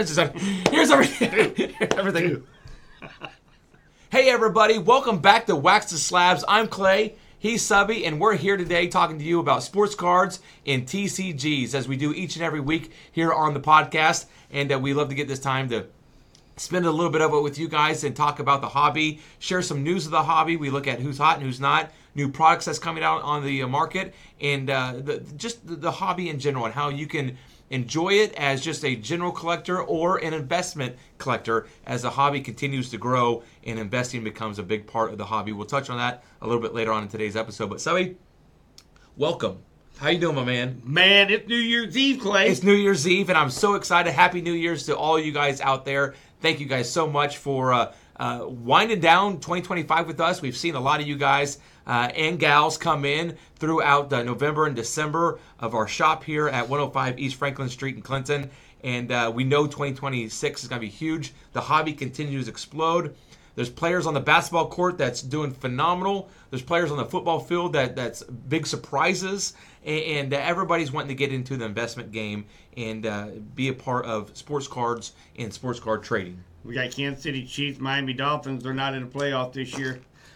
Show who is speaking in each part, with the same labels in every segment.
Speaker 1: Here's everything. Hey everybody, welcome back to Wax the Slabs. I'm Clay, he's Subby, and we're here today talking to you about sports cards and TCGs as we do each and every week here on the podcast. And we love to get this time to spend a little bit of it with you guys and talk about the hobby, share some news of the hobby. We look at who's hot and who's not, new products that's coming out on the market, and the hobby in general and how you can enjoy it as just a general collector or an investment collector as the hobby continues to grow and investing becomes a big part of the hobby. We'll touch on that a little bit later on in today's episode. But Subby, welcome. How you doing, my man?
Speaker 2: Man, it's New Year's Eve, Clay.
Speaker 1: It's New Year's Eve, and I'm so excited. Happy New Year's to all you guys out there. Thank you guys so much for winding down 2025 with us. We've seen a lot of you guys and gals come in throughout November and December of our shop here at 105 East Franklin Street in Clinton. And we know 2026 is going to be huge. The hobby continues to explode. There's players on the basketball court that's doing phenomenal. There's players on the football field that's big surprises. And everybody's wanting to get into the investment game and be a part of sports cards and sports card trading.
Speaker 2: We got Kansas City Chiefs, Miami Dolphins. They're not in the playoff this year.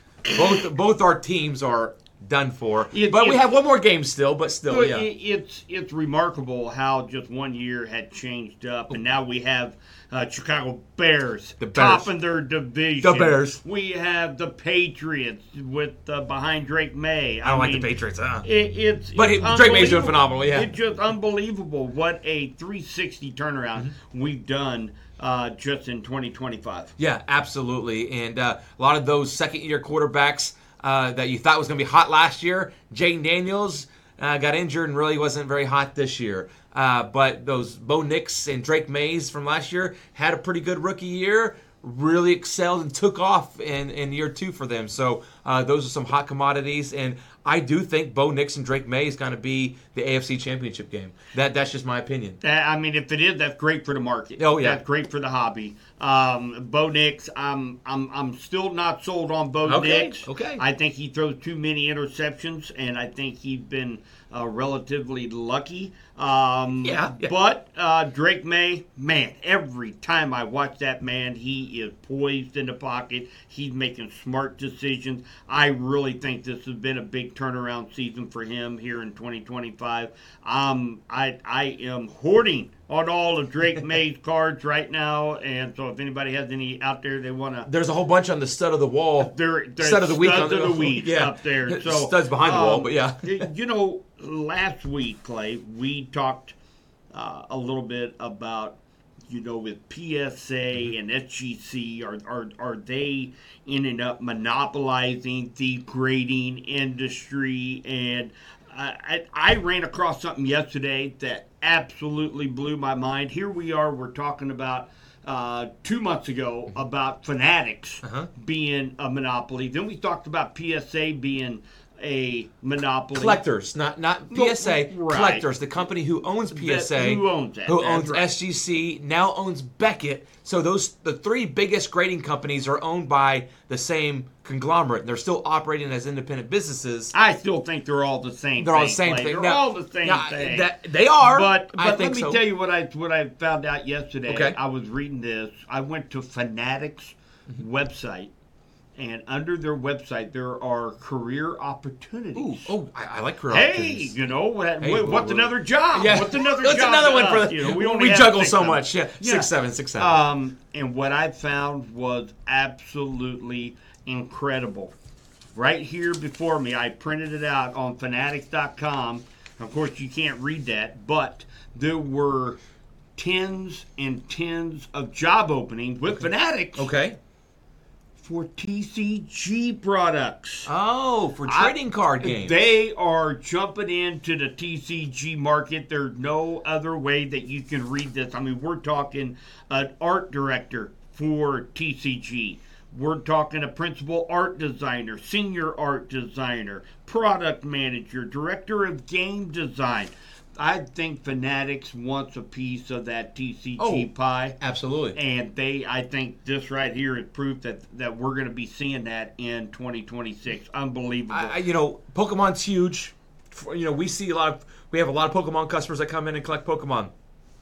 Speaker 1: Both our teams are done for, but we have one more game still. But still, yeah.
Speaker 2: It's remarkable how just 1 year had changed up, and now we have Chicago Bears, topping their division.
Speaker 1: The Bears.
Speaker 2: We have the Patriots with behind Drake May.
Speaker 1: I don't like the Patriots, huh?
Speaker 2: Drake
Speaker 1: May's doing phenomenal. Yeah,
Speaker 2: it's just unbelievable what a 360 turnaround we've done. Just in 2025.
Speaker 1: Yeah, absolutely. And a lot of those second-year quarterbacks that you thought was going to be hot last year, Jayden Daniels got injured and really wasn't very hot this year. But those Bo Nix and Drake Mays from last year had a pretty good rookie year, really excelled and took off in year two for them. So those are some hot commodities. And I do think Bo Nix and Drake May is going to be the AFC Championship game. That's just my opinion.
Speaker 2: I mean, if it is, that's great for the market.
Speaker 1: Oh yeah,
Speaker 2: that's great for the hobby. Bo Nix, I'm still not sold on Bo Nix.
Speaker 1: Okay.
Speaker 2: I think he throws too many interceptions, and I think he's been relatively lucky. But Drake May, man, every time I watch that man, he is poised in the pocket. He's making smart decisions. I really think this has been a big turnaround season for him here in 2025. I am hoarding on all of Drake May's cards right now, and so if anybody has any out there they want to...
Speaker 1: There's a whole bunch on the stud of the wall.
Speaker 2: Stud of the week. Studs of the week up there. So,
Speaker 1: studs behind the wall, but yeah.
Speaker 2: You know, last week, Clay, we talked a little bit about, you know, with PSA and SGC, are they ending up monopolizing the grading industry? And I ran across something yesterday that absolutely blew my mind. Here we are, we're talking about 2 months ago about Fanatics being a monopoly. Then we talked about PSA being a monopoly.
Speaker 1: Collectors, not PSA. Right. Collectors, the company who owns PSA,
Speaker 2: who owns that,
Speaker 1: who owns SGC, now owns Beckett. So the three biggest grading companies are owned by the same conglomerate. They're still operating as independent businesses.
Speaker 2: I still think they're all the same.
Speaker 1: They're all the same thing.
Speaker 2: They're all the same thing.
Speaker 1: They are.
Speaker 2: But let me tell you what I found out yesterday.
Speaker 1: Okay.
Speaker 2: I was reading this. I went to Fanatics website. And under their website, there are career opportunities.
Speaker 1: I like career opportunities.
Speaker 2: Hey, you know, what's another job?
Speaker 1: Yeah.
Speaker 2: What's another
Speaker 1: What's
Speaker 2: job?
Speaker 1: Another one for
Speaker 2: you know,
Speaker 1: we juggle so much. Yeah, 6'7".
Speaker 2: And what I found was absolutely incredible. Right here before me, I printed it out on Fanatics.com. Of course, you can't read that, but there were tens and tens of job openings with Fanatics.
Speaker 1: Okay.
Speaker 2: For TCG products.
Speaker 1: Oh, for trading card games.
Speaker 2: They are jumping into the TCG market. There's no other way that you can read this. I mean, we're talking an art director for TCG. We're talking a principal art designer, senior art designer, product manager, director of game design. I think Fanatics wants a piece of that TCG pie.
Speaker 1: Absolutely.
Speaker 2: And I think this right here is proof that we're going to be seeing that in 2026. Unbelievable.
Speaker 1: Pokemon's huge. We have a lot of Pokemon customers that come in and collect Pokemon.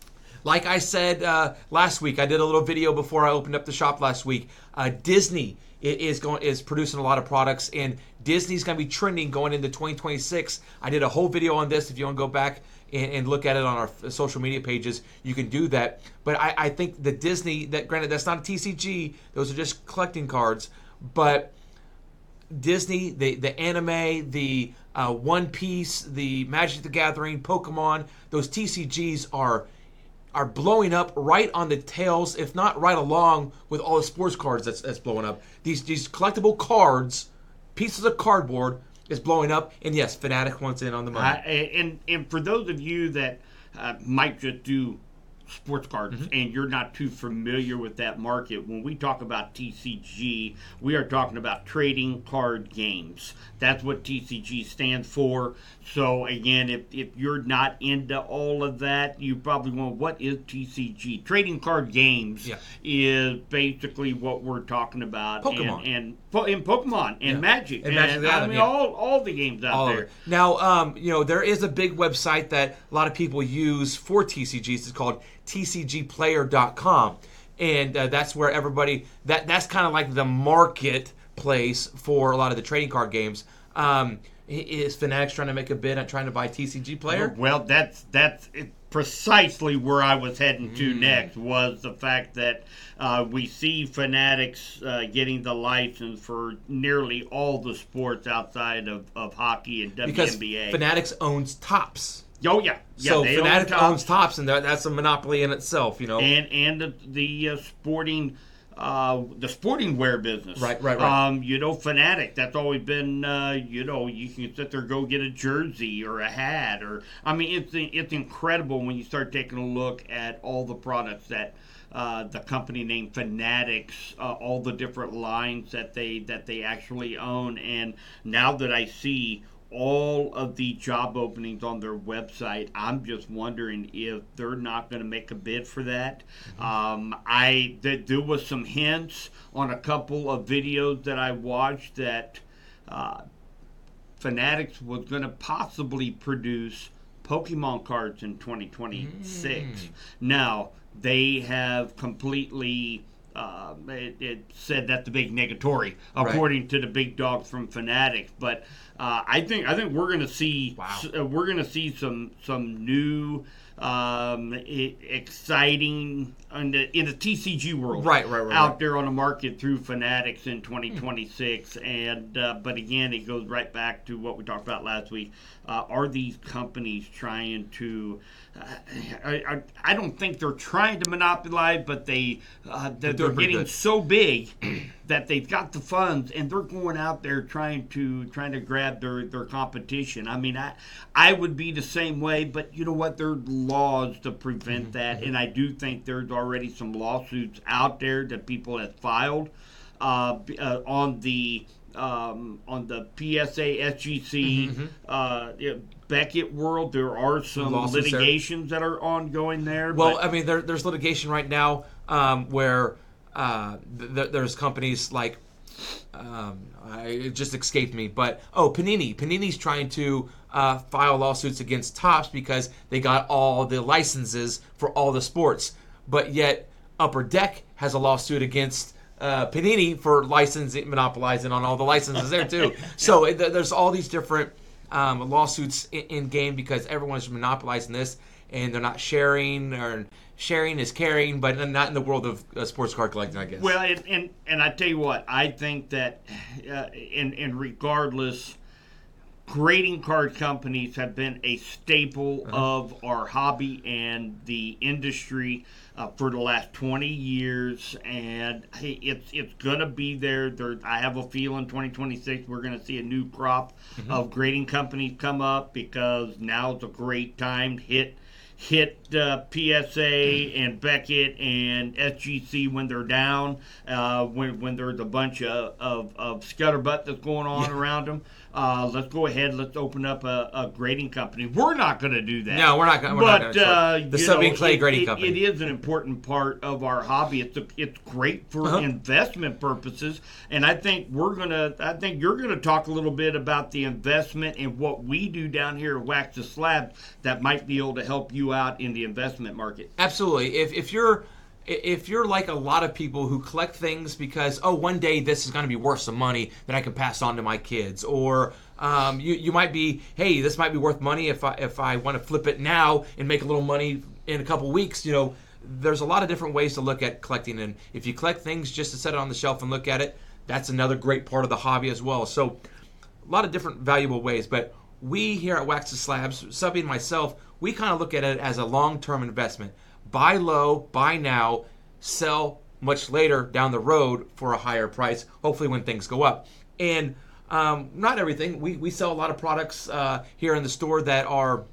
Speaker 1: Like I said last week, I did a little video before I opened up the shop last week. Disney is producing a lot of products, and Disney's going to be trending going into 2026. I did a whole video on this. If you want to go back and look at it on our social media pages, you can do that. But I think the Disney, that granted that's not a TCG, those are just collecting cards, but Disney, the anime, the One Piece, the Magic the Gathering, Pokemon, those TCGs are blowing up right on the tails, if not right along with all the sports cards that's blowing up. These collectible cards, pieces of cardboard, is blowing up. And yes, Fanatic wants in on the money.
Speaker 2: And for those of you that might just do sports cards and you're not too familiar with that market, when we talk about TCG, we are talking about trading card games. That's what TCG stands for. So again, if you're not into all of that, you probably want, what is TCG? Trading card games is basically what we're talking about.
Speaker 1: Pokemon.
Speaker 2: And Pokemon and Magic.
Speaker 1: And Magic the Gathering,
Speaker 2: all the games out there.
Speaker 1: Now, there is a big website that a lot of people use for TCGs. It's called TCGplayer.com. And that's where everybody, that's kind of like the marketplace for a lot of the trading card games. Is Fanatics trying to make a bid on trying to buy TCG Player?
Speaker 2: Well, that's precisely where I was heading to next, was the fact that we see Fanatics getting the license for nearly all the sports outside of hockey and WNBA.
Speaker 1: Because Fanatics owns Topps.
Speaker 2: Oh, yeah.
Speaker 1: So Fanatics owns Topps, and that's a monopoly in itself,
Speaker 2: And the sporting... the sporting wear business.
Speaker 1: Right.
Speaker 2: Fanatic, that's always been, you can sit there, go get a jersey or a hat, it's incredible when you start taking a look at all the products that the company named Fanatics, all the different lines that they actually own. And now that I see all of the job openings on their website, I'm just wondering if they're not going to make a bid for that. There was some hints on a couple of videos that I watched that Fanatics was going to possibly produce Pokemon cards in 2026. Now, they have completely... it said that's the big negatory, according to the big dogs from Fanatics. But I think we're going to see some new exciting in the TCG world, out there on the market through Fanatics in 2026. And but again, it goes right back to what we talked about last week. Are these companies trying to? I don't think they're trying to monopolize, but they're getting so big that they've got the funds and they're going out there trying to grab their competition. I would be the same way, but you know what? There are laws to prevent that, and I do think there's already some lawsuits out there that people have filed on the PSA, SGC, Beckett world. There are some litigations that are ongoing there.
Speaker 1: Well, there's litigation right now where there's companies like it just escaped me, but Panini's trying to file lawsuits against Topps because they got all the licenses for all the sports, but yet Upper Deck has a lawsuit against Panini for monopolizing on all the licenses there too. So there's all these different lawsuits in game because everyone's monopolizing this, and they're not sharing, or sharing is caring, but not in the world of sports card collecting, I guess.
Speaker 2: Well, and I tell you what, I think that, and regardless, grading card companies have been a staple of our hobby and the industry for the last 20 years, and it's going to be there. I have a feeling 2026 we're going to see a new crop of grading companies come up, because now's a great time to hit PSA and Beckett and SGC when they're down, when there's a bunch of scuttlebutt that's going on around them. Let's go ahead. Let's open up a grading company. We're not going to do that.
Speaker 1: No, we're not going to. The Subby and Clay grading company.
Speaker 2: It is an important part of our hobby. It's great for investment purposes, and I think you're gonna talk a little bit about the investment and what we do down here at Wax the Slab that might be able to help you you out in the investment market.
Speaker 1: Absolutely. If you're like a lot of people who collect things because, oh, one day this is going to be worth some money that I can pass on to my kids, or you might be, hey, this might be worth money if I want to flip it now and make a little money in a couple weeks. There's a lot of different ways to look at collecting, and if you collect things just to set it on the shelf and look at it, that's another great part of the hobby as well. So a lot of different valuable ways, but we here at Wax to Slabs, Subby and myself, we kind of look at it as a long-term investment. Buy low, buy now, sell much later down the road for a higher price, hopefully when things go up. And not everything. We sell a lot of products here in the store that are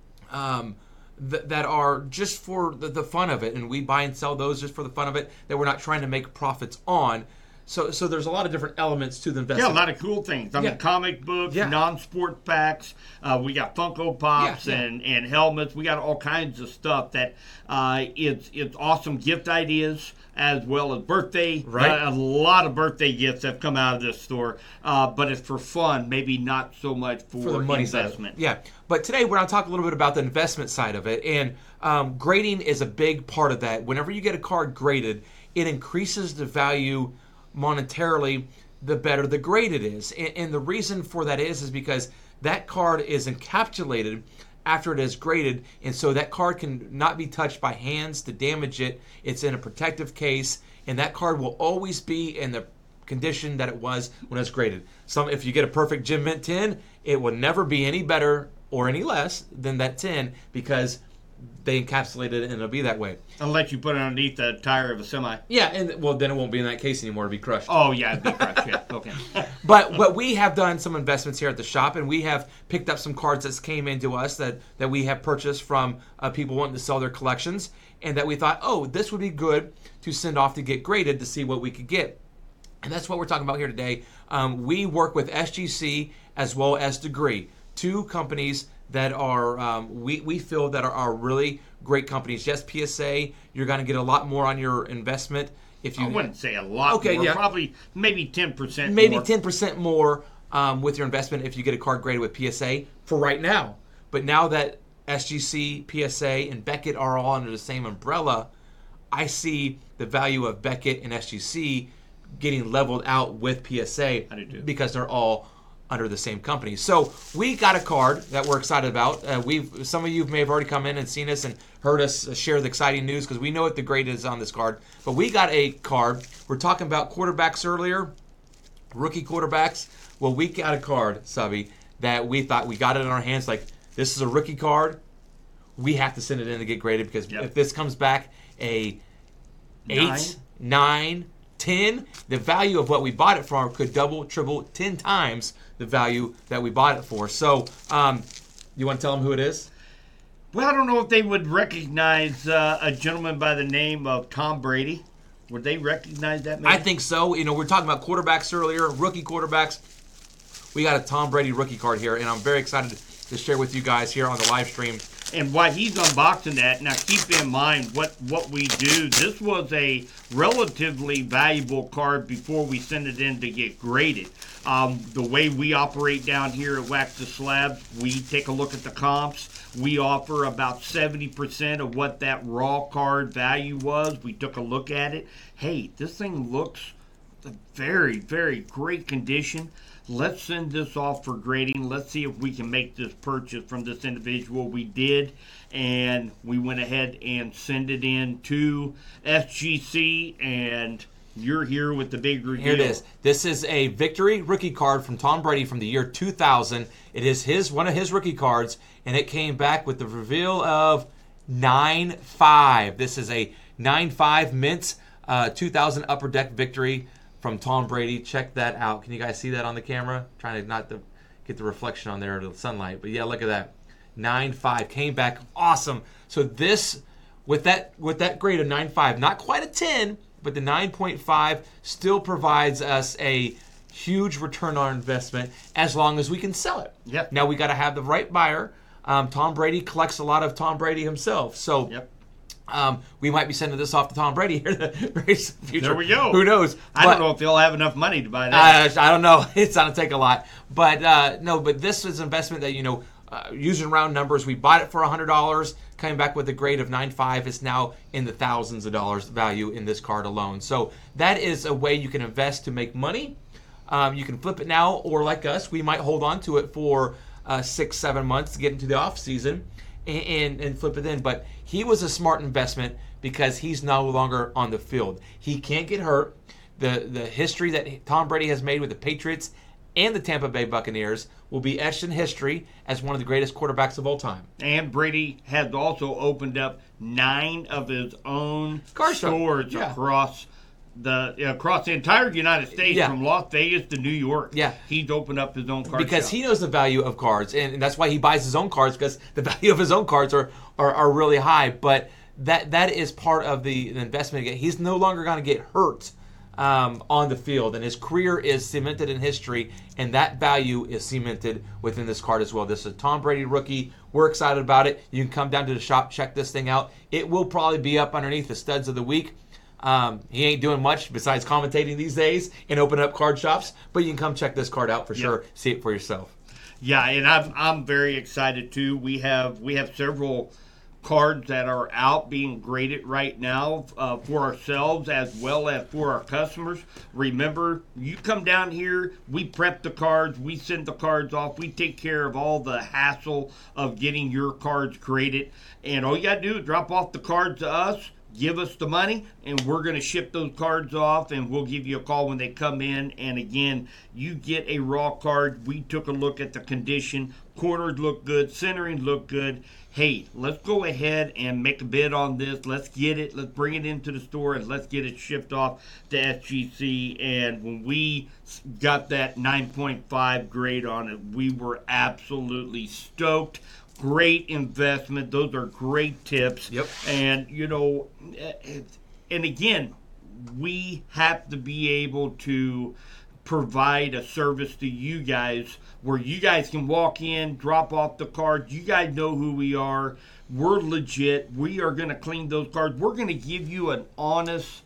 Speaker 1: that are just for the fun of it, and we buy and sell those just for the fun of it, that we're not trying to make profits on. So there's a lot of different elements to the investment.
Speaker 2: Yeah, a lot of cool things. I mean, comic books, non-sport packs. We got Funko Pops and helmets. We got all kinds of stuff that it's awesome gift ideas as well as birthday.
Speaker 1: Right.
Speaker 2: A lot of birthday gifts have come out of this store, but it's for fun, maybe not so much for
Speaker 1: the money
Speaker 2: investment.
Speaker 1: Side. Yeah, but today we're going to talk a little bit about the investment side of it, and grading is a big part of that. Whenever you get a card graded, it increases the value monetarily the better the grade it is. And the reason for that is because that card is encapsulated after it is graded, and so that card can not be touched by hands to damage it. It's in a protective case, and that card will always be in the condition that it was when it's graded. If you get a perfect Gem Mint 10, it will never be any better or any less than that 10 because they encapsulated it and it'll be that way.
Speaker 2: Unless you put it underneath the tire of a semi.
Speaker 1: Yeah, and well, then it won't be in that case anymore. It'll be crushed.
Speaker 2: Oh, yeah, it'd be crushed, yeah. Okay.
Speaker 1: But we have done some investments here at the shop, and we have picked up some cards that came into us that we have purchased from people wanting to sell their collections, and that we thought, oh, this would be good to send off to get graded to see what we could get. And that's what we're talking about here today. We work with SGC as well as Degree, two companies that are we feel that are really great companies. Yes, PSA, you're going to get a lot more on your investment if you.
Speaker 2: I wouldn't say a lot more. Yeah. Probably maybe 10%.
Speaker 1: Maybe 10% more with your investment if you get a card graded with PSA for right now. But now that SGC, PSA, and Beckett are all under the same umbrella, I see the value of Beckett and SGC getting leveled out with PSA.
Speaker 2: I do too.
Speaker 1: Because they're all under the same company. So we got a card that we're excited about. Some of you may have already come in and seen us and heard us share the exciting news because we know what the grade is on this card. But we got a card. We're talking about quarterbacks earlier, rookie quarterbacks. Well, we got a card, Subby, that we thought we got it in our hands. Like, this is a rookie card. We have to send it in to get graded because if this comes back a 8, 9, 10, the value of what we bought it for could double, triple, 10 times the value that we bought it for. So, you want to tell them who it is?
Speaker 2: Well, I don't know if they would recognize a gentleman by the name of Tom Brady. Would they recognize that man?
Speaker 1: I think so. We were talking about quarterbacks earlier, rookie quarterbacks. We got a Tom Brady rookie card here, and I'm very excited to share with you guys here on the live stream.
Speaker 2: And while he's unboxing that, now keep in mind what we do. This was a relatively valuable card before we send it in to get graded. The way we operate down here at Wax to Slabs, we take a look at the comps. We offer about 70% of what that raw card value was. We took a look at it. Hey, this thing looks very, very great condition. Let's send this off for grading. Let's see if we can make this purchase from this individual. We did, and we went ahead and sent it in to SGC, and you're here with the big reveal.
Speaker 1: Here it is. This is a victory rookie card from Tom Brady from the year 2000. It is one of his rookie cards, and it came back with the reveal of 9-5. This is a 9-5 Mints 2000 Upper Deck victory from Tom Brady. Check that out. Can you guys see that on the camera? Trying to not to get the reflection on there of the sunlight. But yeah, look at that. 9-5 came back awesome. So this with that grade of 9.5, not quite a 10, but the 9.5 still provides us a huge return on investment as long as we can sell it.
Speaker 2: Yep.
Speaker 1: Now we got to have the right buyer. Tom Brady collects a lot of Tom Brady himself. So
Speaker 2: yep.
Speaker 1: We might be sending this off to Tom Brady here in the very future.
Speaker 2: There we go.
Speaker 1: Who knows?
Speaker 2: I don't know if they'll have enough money to buy that.
Speaker 1: I don't know. It's going to take a lot. But no, but this is an investment that, using round numbers, we bought it for $100. coming back with a grade of 9.5. It's now in the thousands of dollars value in this card alone. So that is a way you can invest to make money. You can flip it now, or like us, we might hold on to it for 6-7 months to get into the off season and flip it in. But he was a smart investment because he's no longer on the field. He can't get hurt. The history that Tom Brady has made with the Patriots and the Tampa Bay Buccaneers will be etched in history as one of the greatest quarterbacks of all time.
Speaker 2: And Brady has also opened up 9 of his own stores across the entire United States, from Las Vegas to New York.
Speaker 1: Yeah.
Speaker 2: He's opened up his own card
Speaker 1: because
Speaker 2: shop.
Speaker 1: He knows the value of cards, and that's why he buys his own cards, because the value of his own cards are really high. But that is part of the investment. He's no longer going to get hurt on the field, and his career is cemented in history, and that value is cemented within this card as well. This is a Tom Brady rookie. We're excited about it. You can come down to the shop, check this thing out. It will probably be up underneath the studs of the week. He ain't doing much besides commentating these days and opening up card shops, but you can come check this card out for sure. See it for yourself.
Speaker 2: Yeah, and I'm very excited too. We have several cards that are out being graded right now for ourselves as well as for our customers. Remember, you come down here, we prep the cards, we send the cards off, we take care of all the hassle of getting your cards graded, and all you gotta do is drop off the cards to us, give us the money, and we're going to ship those cards off, and we'll give you a call when they come in. And again, you get a raw card. We took a look at the condition. Corners look good. Centering look good. Hey, let's go ahead and make a bid on this. Let's get it. Let's bring it into the store, and let's get it shipped off to SGC. And when we got that 9.5 grade on it, we were absolutely stoked. Great investment. Those are great tips.
Speaker 1: Yep.
Speaker 2: And, and again, we have to be able to provide a service to you guys where you guys can walk in, drop off the cards. You guys know who we are. We're legit. We are going to clean those cards. We're going to give you an honest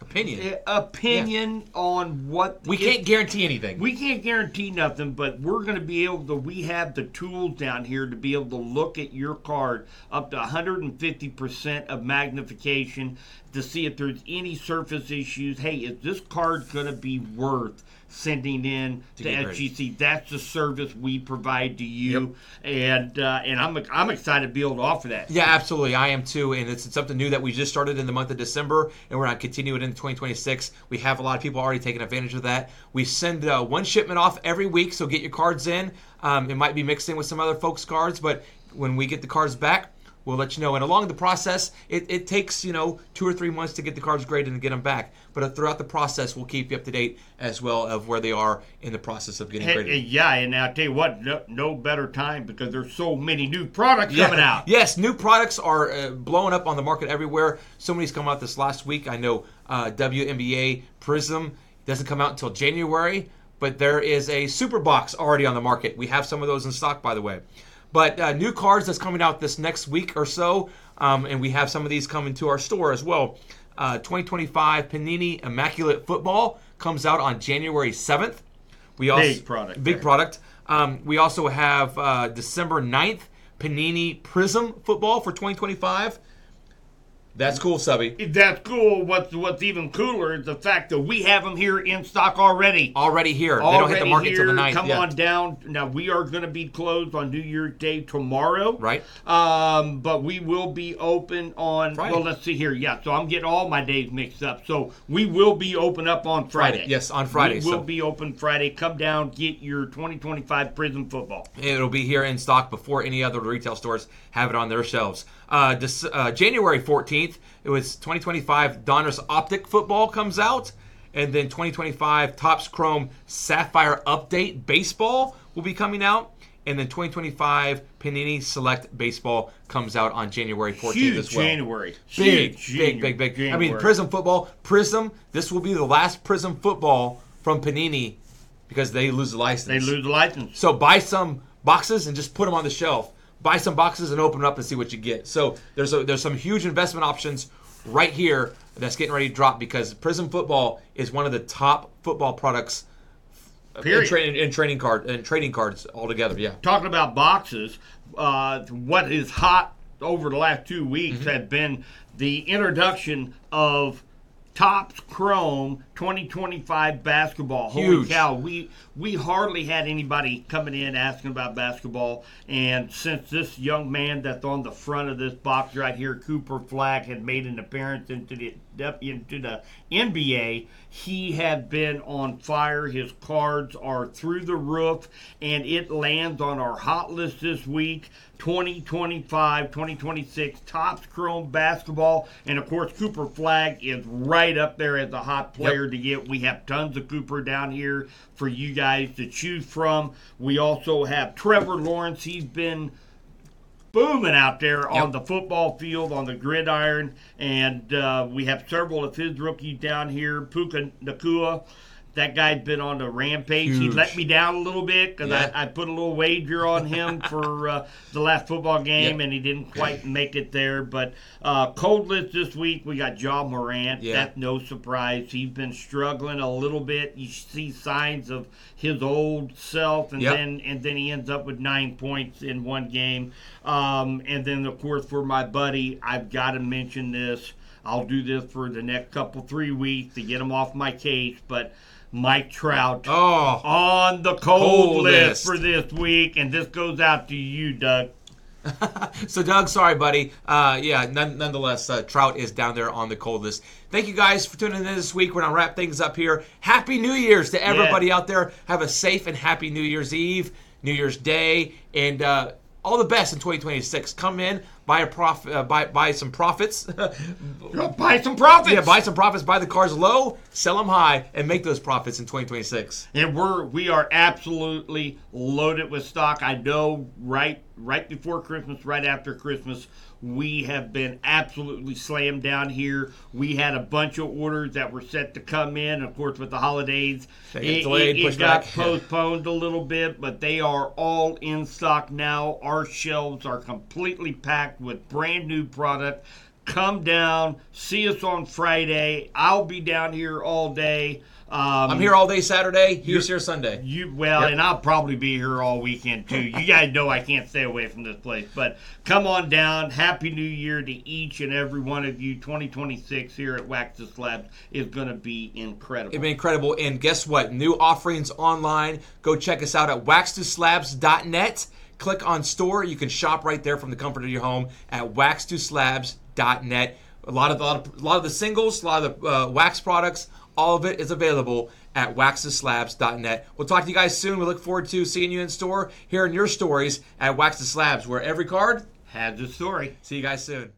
Speaker 2: opinion on what
Speaker 1: we can't guarantee anything.
Speaker 2: We can't guarantee nothing, but we're going to be able to. We have the tools down here to be able to look at your card up to 150% of magnification to see if there's any surface issues. Hey, is this card going to be worth sending in to SGC? That's the service we provide to you, and I'm excited to be able to offer that.
Speaker 1: Yeah, absolutely. I am too, and it's something new that we just started in the month of December, and we're going to continue it into 2026. We have a lot of people already taking advantage of that. We send one shipment off every week, so get your cards in. It might be mixed in with some other folks' cards, but when we get the cards back, we'll let you know. And along the process, it takes 2 or 3 months to get the cards graded and get them back. But throughout the process, we'll keep you up to date as well of where they are in the process of getting graded.
Speaker 2: Yeah, and I'll tell you what, no better time because there's so many new products coming out.
Speaker 1: Yes, new products are blowing up on the market everywhere. So many's come out this last week. I know WNBA Prism doesn't come out until January, but there is a Super Box already on the market. We have some of those in stock, by the way. But new cards that's coming out this next week or so, and we have some of these coming to our store as well. 2025 Panini Immaculate Football comes out on January 7th.
Speaker 2: Big product.
Speaker 1: Big product. We also have December 9th Panini Prism Football for 2025. That's cool, Subby.
Speaker 2: That's cool. What's even cooler is the fact that we have them here in stock already.
Speaker 1: Already here. They don't hit the market until the 9th.
Speaker 2: Come on down. Now, we are going to be closed on New Year's Day tomorrow.
Speaker 1: Right.
Speaker 2: But we will be open on, Friday. Well, let's see here. Yeah, so I'm getting all my days mixed up. So we will be open up on Friday.
Speaker 1: Yes, on Friday.
Speaker 2: We will be open Friday. Come down, get your 2025 Prism Football.
Speaker 1: It'll be here in stock before any other retail stores have it on their shelves. January 14th, it was 2025 Donruss Optic Football comes out, and then 2025 Topps Chrome Sapphire Update Baseball will be coming out, and then 2025 Panini Select Baseball comes out on January 14th as well.
Speaker 2: January.
Speaker 1: Big. January. I mean, Prism Football. This will be the last Prism Football from Panini because they lose the license. So buy some boxes and just put them on the shelf. Buy some boxes and open them up and see what you get. So there's some huge investment options right here that's getting ready to drop because Prism Football is one of the top football products in trading cards altogether. Yeah.
Speaker 2: Talking about boxes, what is hot over the last 2 weeks have been the introduction of Topps Chrome 2025 basketball. Holy
Speaker 1: Huge.
Speaker 2: cow, we hardly had anybody coming in asking about basketball, and since this young man that's on the front of this box right here, Cooper Flagg, had made an appearance into the NBA, he has been on fire. His cards are through the roof, and it lands on our hot list this week. 2025, 2026 Topps Chrome basketball, and of course Cooper Flagg is right up there as a hot player to get. We have tons of Cooper down here for you guys to choose from. We also have Trevor Lawrence. He's been booming out there on the football field, on the gridiron, and we have several of his rookies down here. Puka Nacua, that guy's been on the rampage.
Speaker 1: Huge.
Speaker 2: He let me down a little bit because I put a little wager on him for the last football game, and he didn't quite make it there. But cold list this week, we got Ja Morant. That's no surprise. He's been struggling a little bit. You see signs of his old self, and then he ends up with 9 points in one game. And then, of course, for my buddy, I've got to mention this. I'll do this for the next 3 weeks to get him off my case, but Mike Trout on the cold list for this week, and this goes out to you, Doug.
Speaker 1: So, Doug, sorry, buddy. Nonetheless, Trout is down there on the cold list. Thank you guys for tuning in this week. We're going to wrap things up here. Happy New Year's to everybody out there. Have a safe and happy New Year's Eve, New Year's Day, and all the best in 2026. Come in, buy some profits.
Speaker 2: Buy some profits.
Speaker 1: Yeah, buy some profits. Buy the cars low, sell them high, and make those profits in 2026.
Speaker 2: And we are absolutely loaded with stock. I know right before Christmas, right after Christmas, we have been absolutely slammed down here. We had a bunch of orders that were set to come in. Of course, with the holidays, it got postponed a little bit, but they are all in stock now. Our shelves are completely packed with brand new product. Come down, see us on Friday. I'll be down here all day.
Speaker 1: I'm here all day Saturday. He's here Sunday.
Speaker 2: And I'll probably be here all weekend too. You guys know I can't stay away from this place. But come on down. Happy New Year to each and every one of you. 2026 here at Wax to Slabs is going to be incredible.
Speaker 1: It'll be incredible. And guess what? New offerings online. Go check us out at waxtoslabs.net. Click on store. You can shop right there from the comfort of your home at waxtoslabs.net. A lot of the singles, a lot of the wax products, all of it is available at waxtoslabs.net. We'll talk to you guys soon. We look forward to seeing you in store, hearing your stories at Wax to Slabs, where every card
Speaker 2: has a story.
Speaker 1: See you guys soon.